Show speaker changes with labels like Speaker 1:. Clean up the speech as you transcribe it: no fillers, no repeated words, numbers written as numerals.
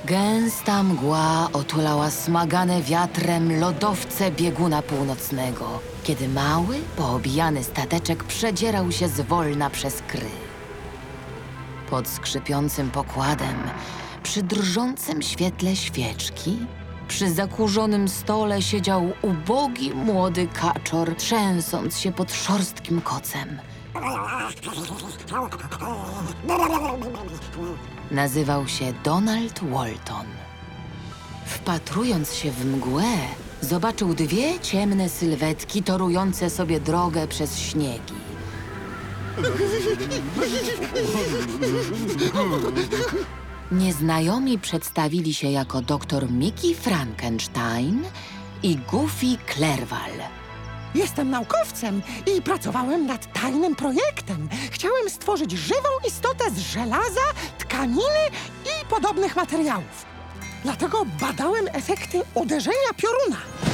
Speaker 1: Gęsta mgła otulała smagane wiatrem lodowce bieguna północnego, kiedy mały, poobijany stateczek przedzierał się zwolna przez kry. Pod skrzypiącym pokładem, przy drżącym świetle świeczki, przy zakurzonym stole siedział ubogi młody kaczor, trzęsąc się pod szorstkim kocem. Nazywał się Donald Walton. Wpatrując się w mgłę, zobaczył dwie ciemne sylwetki torujące sobie drogę przez śniegi. Nieznajomi przedstawili się jako doktor Mickey Frankenstein i Goofy Clerval.
Speaker 2: Jestem naukowcem i pracowałem nad tajnym projektem. Chciałem stworzyć żywą istotę z żelaza, tkaniny i podobnych materiałów. Dlatego badałem efekty uderzenia pioruna.